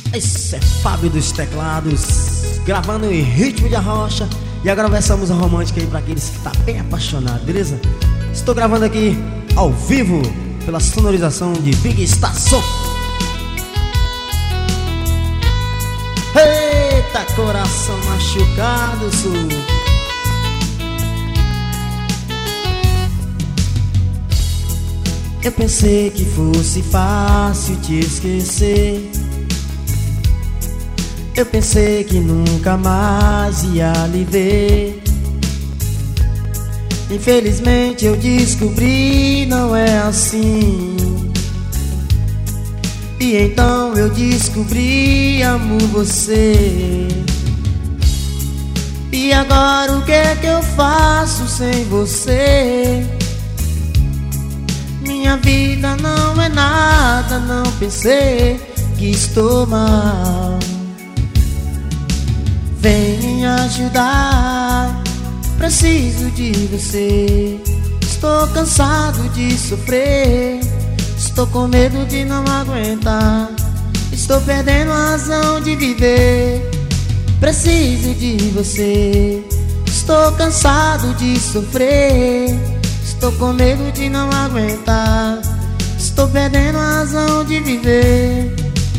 Esse é Fábio dos teclados, gravando em ritmo de arrocha. E agora vai essa música romântica aí pra aqueles que tá bem apaixonados, beleza? Estou gravando aqui ao vivo pela sonorização de Big Star Som. Eita, coração machucado, sul. Eu pensei que fosse fácil te esquecer. Eu pensei que nunca mais ia lhe ver. Infelizmente eu descobri, não é assim. E então eu descobri, amo você. E agora o que é que eu faço sem você? Minha vida não é nada, não pensei que estou mal. Vem me ajudar, preciso de você. Estou cansado de sofrer, estou com medo de não aguentar. Estou perdendo a razão de viver, preciso de você. Estou cansado de sofrer, estou com medo de não aguentar. Estou perdendo a razão de viver.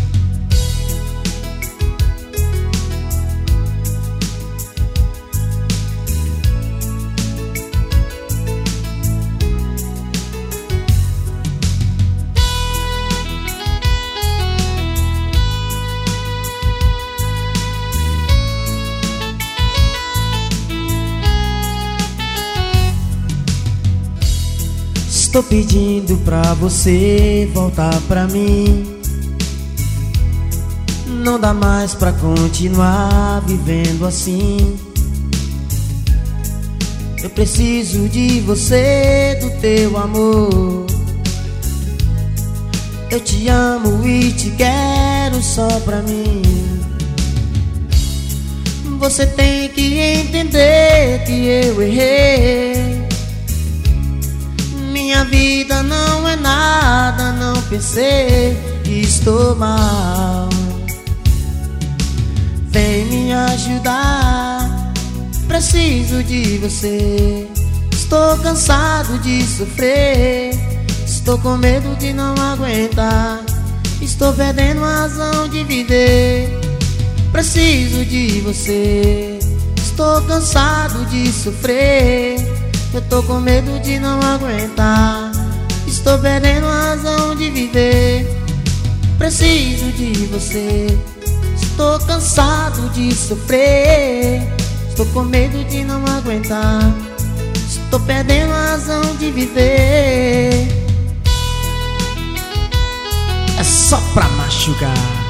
Estou pedindo pra você voltar pra mim. Não dá mais pra continuar vivendo assim. Eu preciso de você, do teu amor. Eu te amo e te quero só pra mim. Você tem que entender que eu errei. Minha vida não é nada, não pensei que estou mal. Vem me ajudar, preciso de você. Estou cansado de sofrer, estou com medo de não aguentar. Estou perdendo a razão de viver, preciso de você. Estou cansado de sofrer, eu tô com medo de não aguentar. Estou perdendo a razão de viver, preciso de você. Estou cansado de sofrer, estou com medo de não aguentar. Estou perdendo a razão de viver. É só pra machucar.